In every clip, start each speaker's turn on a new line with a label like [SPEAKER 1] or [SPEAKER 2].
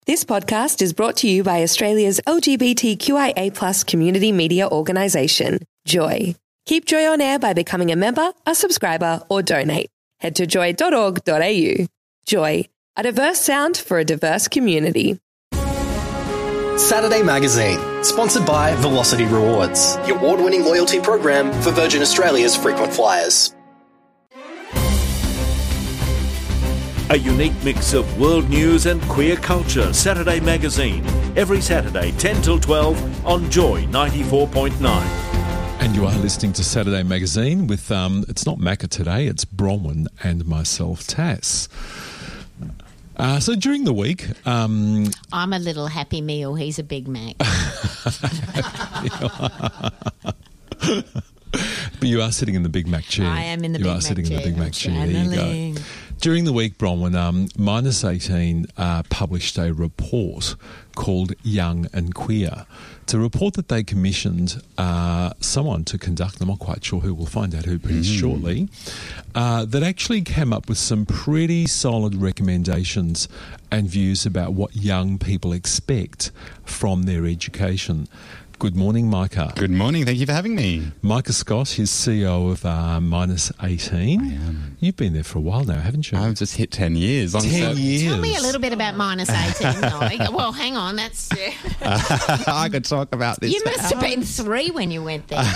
[SPEAKER 1] This podcast is brought to you by Australia's LGBTQIA+ community media organisation, Joy. Keep Joy on air by becoming a member, a subscriber, or donate. Head to joy.org.au. Joy, a diverse sound for a diverse community.
[SPEAKER 2] Saturday Magazine, sponsored by Velocity Rewards, your award-winning loyalty program for Virgin Australia's frequent flyers.
[SPEAKER 3] A unique mix of world news and queer culture. Saturday Magazine, every Saturday 10 till 12 on Joy 94.9.
[SPEAKER 4] And you are listening to Saturday Magazine with, it's not Macca today, it's Bronwyn and myself, Tass. So during the week...
[SPEAKER 5] I'm a little Happy Meal, he's a Big Mac.
[SPEAKER 4] But you are sitting in the Big Mac chair.
[SPEAKER 5] I am in the Big Mac chair.
[SPEAKER 4] You are sitting in the Big Mac chair.
[SPEAKER 5] Channeling.
[SPEAKER 4] There you go. During the week, Bronwyn, Minus 18 published a report called Young and Queer. It's a report that they commissioned someone to conduct. I'm not quite sure who. We'll find out who pretty shortly. That actually came up with some pretty solid recommendations and views about what young people expect from their education. Good morning, Micah.
[SPEAKER 6] Good morning. Thank you for having me.
[SPEAKER 4] Micah Scott is CEO of Minus 18.
[SPEAKER 6] I am.
[SPEAKER 4] You've been there for a while now, haven't you?
[SPEAKER 6] I've just hit 10 years.
[SPEAKER 4] 10 years.
[SPEAKER 5] Tell me a little bit about Minus 18. Well, hang on. That's
[SPEAKER 6] I could talk about this.
[SPEAKER 5] you must have been 3 when you went there.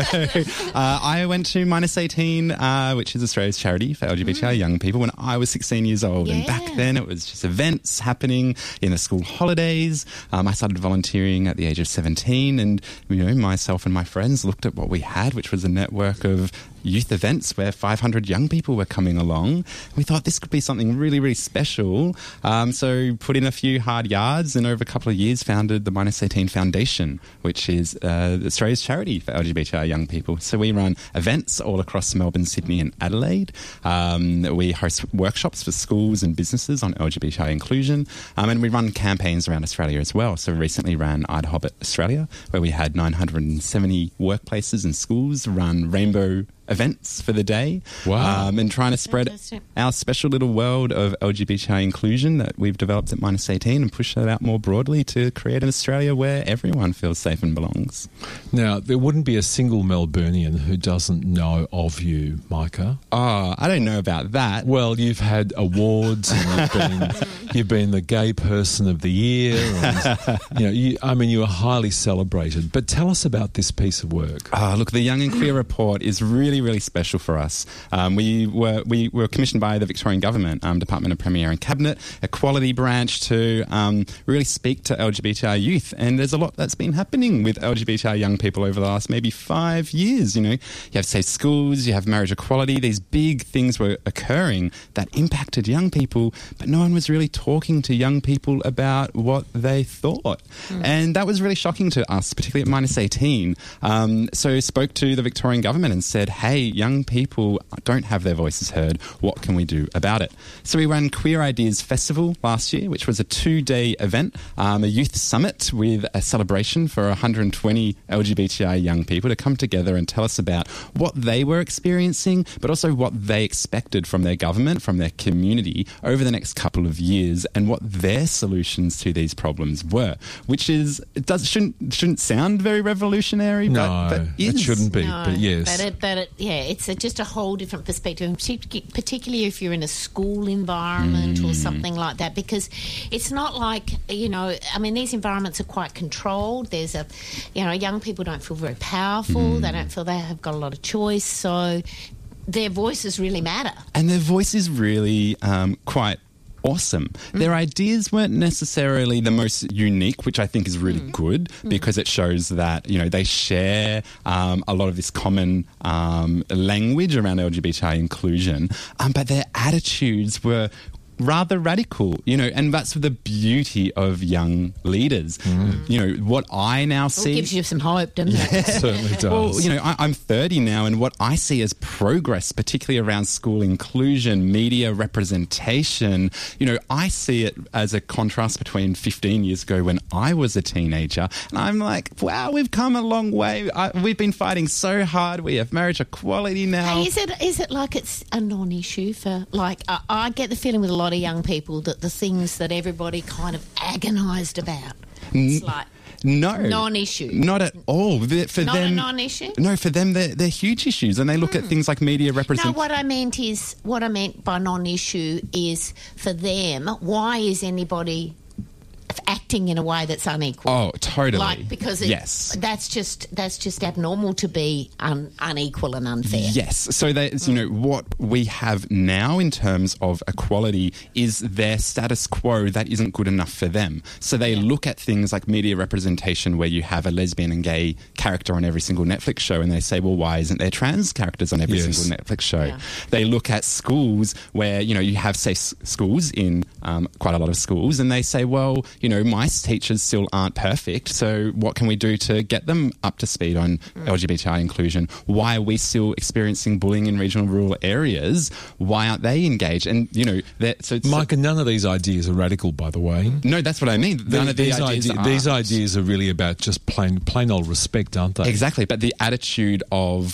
[SPEAKER 6] I went to Minus 18, which is Australia's charity for LGBTI young people, when I was 16 years old.
[SPEAKER 5] Yeah.
[SPEAKER 6] And back then it was just events happening in the school holidays. I started volunteering at the age of 17. And, myself and my friends looked at what we had, which was a network of youth events where 500 young people were coming along. We thought this could be something really, really special. So put in a few hard yards and over a couple of years founded the Minus 18 Foundation, which is Australia's charity for LGBTI young people. So we run events all across Melbourne, Sydney and Adelaide. We host workshops for schools and businesses on LGBTI inclusion. And we run campaigns around Australia as well. So recently ran I'd Hobbit Australia, where we had 970 workplaces and schools run rainbow events for the day.
[SPEAKER 4] Wow.
[SPEAKER 6] And trying to spread our special little world of LGBTI inclusion that we've developed at Minus 18 and push that out more broadly to create an Australia where everyone feels safe and belongs.
[SPEAKER 4] Now, there wouldn't be a single Melburnian who doesn't know of you, Micah.
[SPEAKER 6] Oh, I don't know about that.
[SPEAKER 4] Well, you've had awards and you've been the gay person of the year. And, you are highly celebrated. But tell us about this piece of work.
[SPEAKER 6] Look, the Young and Queer report is really special for us. We were commissioned by the Victorian Government, Department of Premier and Cabinet, Equality Branch, to really speak to LGBTI youth. And there's a lot that's been happening with LGBTI young people over the last maybe 5 years. You have safe schools, you have marriage equality. These big things were occurring that impacted young people, but no one was really talking to young people about what they thought. And that was really shocking to us, particularly at Minus 18. So spoke to the Victorian Government and said, hey, young people don't have their voices heard. What can we do about it? So we ran Queer Ideas Festival last year, which was a 2-day event, a youth summit with a celebration for 120 LGBTI young people to come together and tell us about what they were experiencing, but also what they expected from their government, from their community over the next couple of years, and what their solutions to these problems were, which is, shouldn't sound very revolutionary, but
[SPEAKER 4] it shouldn't be,
[SPEAKER 5] No,
[SPEAKER 4] but yes.
[SPEAKER 5] But it's just a whole different perspective, particularly if you're in a school environment or something like that, because it's not like, these environments are quite controlled. There's young people don't feel very powerful. They don't feel they have got a lot of choice. So their voices really matter.
[SPEAKER 6] And their voice is really quite awesome. Their ideas weren't necessarily the most unique, which I think is really good because it shows that, they share a lot of this common language around LGBTI inclusion, but their attitudes were rather radical, and that's the beauty of young leaders. What I now see...
[SPEAKER 5] It gives you some hope, doesn't it?
[SPEAKER 4] It certainly does.
[SPEAKER 6] Well, I'm 30 now, and what I see as progress, particularly around school inclusion, media representation, I see it as a contrast between 15 years ago when I was a teenager, and I'm like, wow, we've come a long way. We've been fighting so hard. We have marriage equality now.
[SPEAKER 5] Hey, is it like it's a non-issue for, I get the feeling with a lot lot of young people that the things that everybody kind of agonised about, it's like
[SPEAKER 6] no,
[SPEAKER 5] non-issue.
[SPEAKER 6] Not at all. For
[SPEAKER 5] Not
[SPEAKER 6] them,
[SPEAKER 5] a non-issue?
[SPEAKER 6] No, for them, they're huge issues, and they look at things like media
[SPEAKER 5] No,
[SPEAKER 6] representation.
[SPEAKER 5] what I meant by non-issue is for them, why is anybody acting in a way that's unequal?
[SPEAKER 6] Oh, totally.
[SPEAKER 5] Like, because that's just abnormal to be unequal and unfair.
[SPEAKER 6] Yes. So what we have now in terms of equality is their status quo that isn't good enough for them. So they look at things like media representation, where you have a lesbian and gay character on every single Netflix show, and they say, well, why isn't there trans characters on every single Netflix show? Yeah. They look at schools where, you have safe schools in quite a lot of schools, and they say, well, my teachers still aren't perfect, so what can we do to get them up to speed on LGBTI inclusion? Why are we still experiencing bullying in regional rural areas? Why aren't they engaged? And,
[SPEAKER 4] Mike, none of these ideas are radical, by the way.
[SPEAKER 6] No, that's what I mean. None of these
[SPEAKER 4] ideas are really about just plain old respect, aren't they?
[SPEAKER 6] Exactly, but the attitude of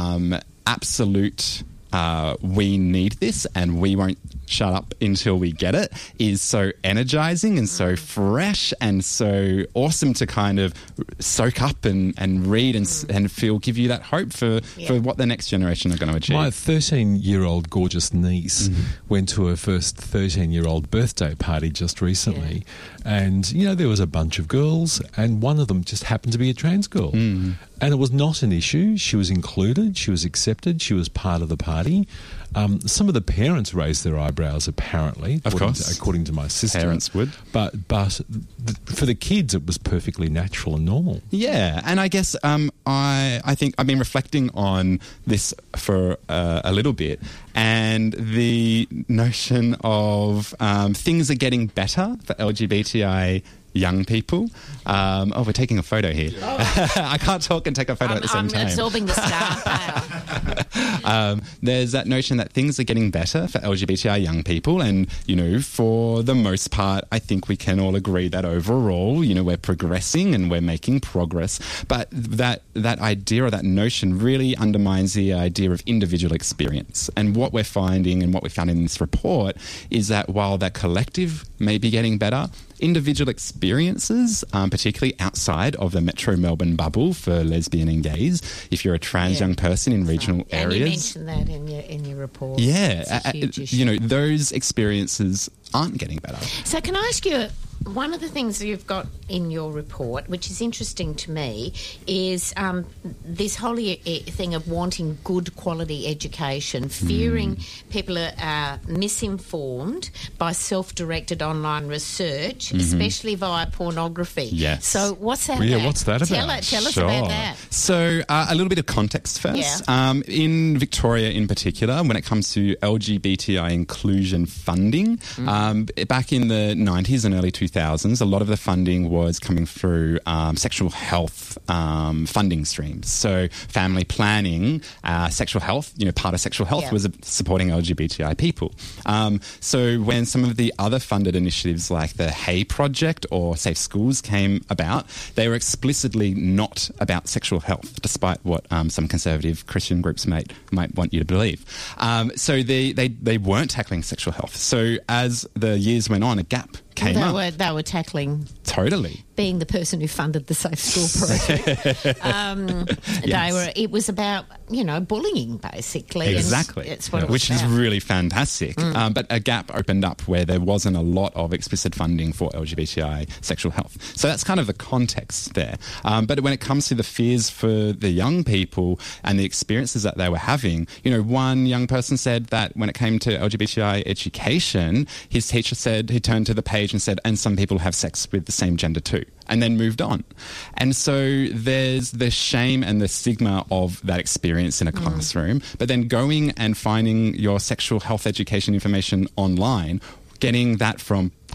[SPEAKER 6] absolute we need this and we won't shut up until we get it is so energizing and so fresh and so awesome to kind of soak up and read and give you that hope for what the next generation are going to achieve.
[SPEAKER 4] My 13-year-old gorgeous niece went to her first 13-year-old birthday party just recently, and there was a bunch of girls, and one of them just happened to be a trans girl. And it was not an issue. She was included, she was accepted, she was part of the party. Some of the parents raised their eyebrows, apparently, according to my sister.
[SPEAKER 6] Parents would.
[SPEAKER 4] But for the kids, it was perfectly natural and normal.
[SPEAKER 6] Yeah, and I guess I think I've been reflecting on this for a little bit, and the notion of things are getting better for LGBTI young people. We're taking a photo here. I can't talk and take a photo at the same time.
[SPEAKER 5] I'm absorbing the star power.
[SPEAKER 6] There's that notion that things are getting better for LGBTI young people, and for the most part, I think we can all agree that overall, we're progressing and we're making progress. But that idea or that notion really undermines the idea of individual experience. And what we're finding and what we found in this report is that while that collective may be getting better, individual experiences, particularly outside of the Metro Melbourne bubble for lesbian and gays, if you're a trans young person in regional areas.
[SPEAKER 5] And you mentioned that in your report.
[SPEAKER 6] Yeah. Those experiences aren't getting better.
[SPEAKER 5] So can I ask you, one of the things you've got in your report, which is interesting to me, is this whole thing of wanting good quality education, fearing people are misinformed by self-directed online research, especially via pornography.
[SPEAKER 6] Yes.
[SPEAKER 5] So what's that
[SPEAKER 4] about?
[SPEAKER 5] Yeah,
[SPEAKER 4] what's that about?
[SPEAKER 5] Tell us about that.
[SPEAKER 6] So a little bit of context first. Yeah. In Victoria in particular, when it comes to LGBTI inclusion funding, back in the 90s and early 2000s, a lot of the funding was coming through sexual health funding streams. So family planning, sexual health, part of sexual health was supporting LGBTI people. So when some of the other funded initiatives like the Hey Project or Safe Schools came about, they were explicitly not about sexual health, despite what some conservative Christian groups might want you to believe. So they weren't tackling sexual health. So as the years went on, a gap came up.
[SPEAKER 5] They were tackling...
[SPEAKER 6] Totally.
[SPEAKER 5] Being the person who funded the Safe School project. It was about, bullying, basically.
[SPEAKER 6] Exactly.
[SPEAKER 5] It's what
[SPEAKER 6] which is really fantastic. But a gap opened up where there wasn't a lot of explicit funding for LGBTI sexual health. So that's kind of the context there. But when it comes to the fears for the young people and the experiences that they were having, one young person said that when it came to LGBTI education, his teacher said, he turned to the page and said, and some people have sex with the same gender too, and then moved on. And so there's the shame and the stigma of that experience in a classroom, but then going and finding your sexual health education information online, getting that from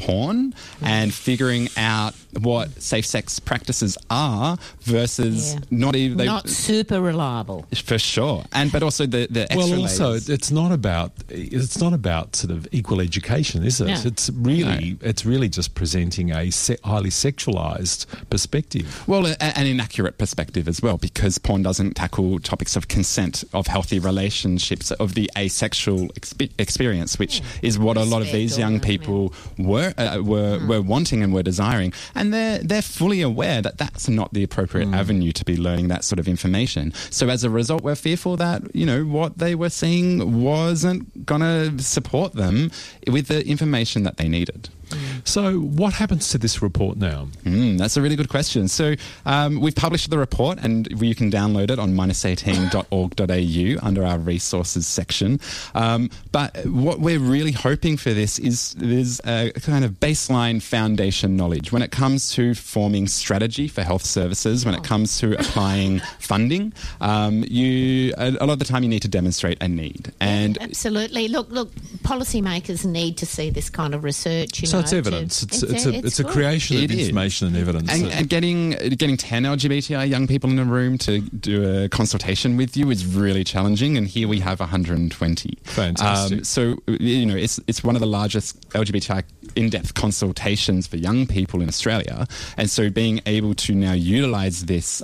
[SPEAKER 6] porn and figuring out what safe sex practices are versus not even...
[SPEAKER 5] Not super reliable.
[SPEAKER 6] For sure. But also the extra
[SPEAKER 4] layers. Also,
[SPEAKER 6] layers.
[SPEAKER 4] it's not about sort of equal education, is it?
[SPEAKER 5] No.
[SPEAKER 4] It's really just presenting a highly sexualized perspective.
[SPEAKER 6] Well, an inaccurate perspective as well, because porn doesn't tackle topics of consent, of healthy relationships, of the asexual experience, which is what a lot of these young people were wanting and were desiring. And they're fully aware that that's not the appropriate avenue to be learning that sort of information. So as a result, we're fearful that, what they were seeing wasn't going to support them with the information that they needed.
[SPEAKER 4] So what happens to this report now?
[SPEAKER 6] That's a really good question. So we've published the report and you can download it on minus18.org.au under our resources section. But what we're really hoping for this is there's a kind of baseline foundation knowledge when it comes to forming strategy for health services, when it comes to applying funding. A lot of the time you need to demonstrate a need. And
[SPEAKER 5] absolutely. Look, policymakers need to see this kind of research.
[SPEAKER 4] So it's evidence. It's a creation of information and evidence.
[SPEAKER 6] And getting 10 LGBTI young people in a room to do a consultation with you is really challenging. And here we have 120.
[SPEAKER 4] Fantastic.
[SPEAKER 6] So it's one of the largest LGBTI in-depth consultations for young people in Australia. And so being able to now utilise this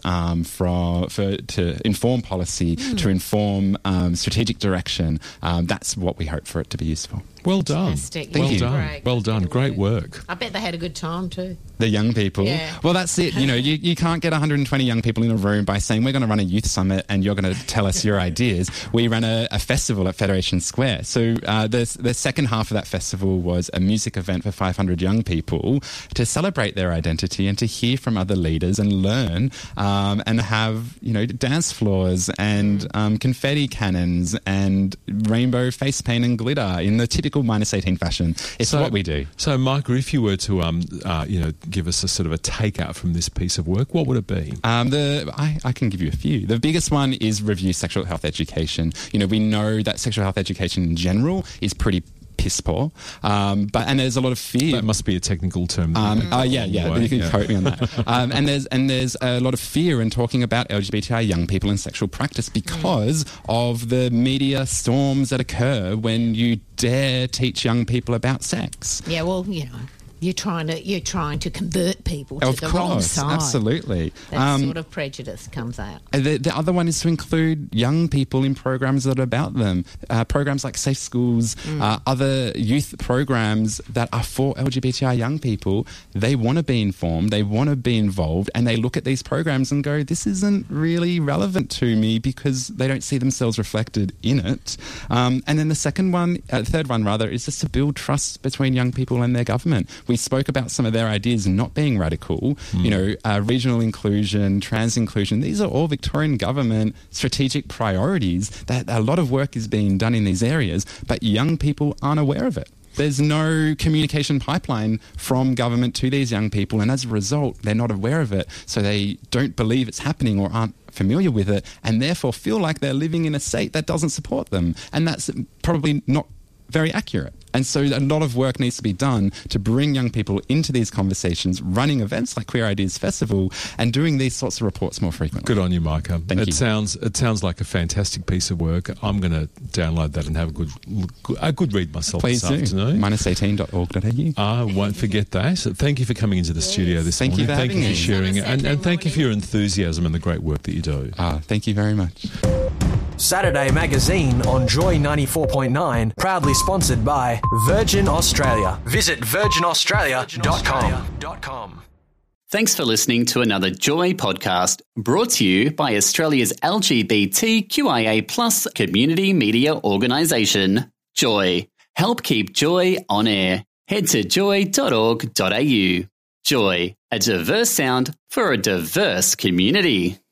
[SPEAKER 6] to inform policy, to inform strategic direction, that's what we hope for it to be useful.
[SPEAKER 4] Well done.
[SPEAKER 5] Fantastic.
[SPEAKER 4] Well done. Great work.
[SPEAKER 5] I bet they had a good time too.
[SPEAKER 6] The young people.
[SPEAKER 5] Yeah.
[SPEAKER 6] Well, that's it. You can't get 120 young people in a room by saying we're going to run a youth summit and you're going to tell us your ideas. We ran a festival at Federation Square. So the second half of that festival was a music event for 500 young people to celebrate their identity and to hear from other leaders and learn and have dance floors and confetti cannons and rainbow face paint and glitter in the typical -18 fashion. It's what we do.
[SPEAKER 4] So, Micah, if you were to give us a sort of a takeout from this piece of work, what would it be?
[SPEAKER 6] I can give you a few. The biggest one is review sexual health education. We know that sexual health education in general is pretty piss poor, and there's a lot of fear.
[SPEAKER 4] That must be a technical term.
[SPEAKER 6] You can quote me on that. And there's a lot of fear in talking about LGBTI young people and sexual practice because of the media storms that occur when you dare teach young people about sex.
[SPEAKER 5] Yeah, well, you're trying to convert people to the wrong side.
[SPEAKER 6] Absolutely.
[SPEAKER 5] That sort of prejudice comes out.
[SPEAKER 6] The other one is to include young people in programs that are about them. Programs like Safe Schools, other youth programs that are for LGBTI young people. They want to be informed, they want to be involved, and they look at these programs and go, this isn't really relevant to me because they don't see themselves reflected in it. And then the third one, is just to build trust between young people and their government. We spoke about some of their ideas not being radical, regional inclusion, trans inclusion. These are all Victorian government strategic priorities that a lot of work is being done in these areas, but young people aren't aware of it. There's no communication pipeline from government to these young people, and as a result, they're not aware of it, so they don't believe it's happening or aren't familiar with it, and therefore feel like they're living in a state that doesn't support them, and that's probably not very accurate. And so a lot of work needs to be done to bring young people into these conversations, running events like Queer Ideas Festival and doing these sorts of reports more frequently.
[SPEAKER 4] Good on you, Micah.
[SPEAKER 6] Thank you.
[SPEAKER 4] It sounds like a fantastic piece of work. I'm going to download that and have a good read myself.
[SPEAKER 6] Please
[SPEAKER 4] this afternoon.
[SPEAKER 6] -18.org.au.
[SPEAKER 4] I won't forget that. So thank you for coming into the studio this morning.
[SPEAKER 6] Thank you for
[SPEAKER 4] sharing it. And thank you for your enthusiasm and the great work that you do.
[SPEAKER 6] Thank you very much.
[SPEAKER 2] Saturday Magazine on Joy 94.9, proudly sponsored by Virgin Australia. Visit virginaustralia.com.
[SPEAKER 7] Thanks for listening to another Joy podcast brought to you by Australia's LGBTQIA+ community media organisation, Joy. Help keep Joy on air. Head to joy.org.au. Joy, a diverse sound for a diverse community.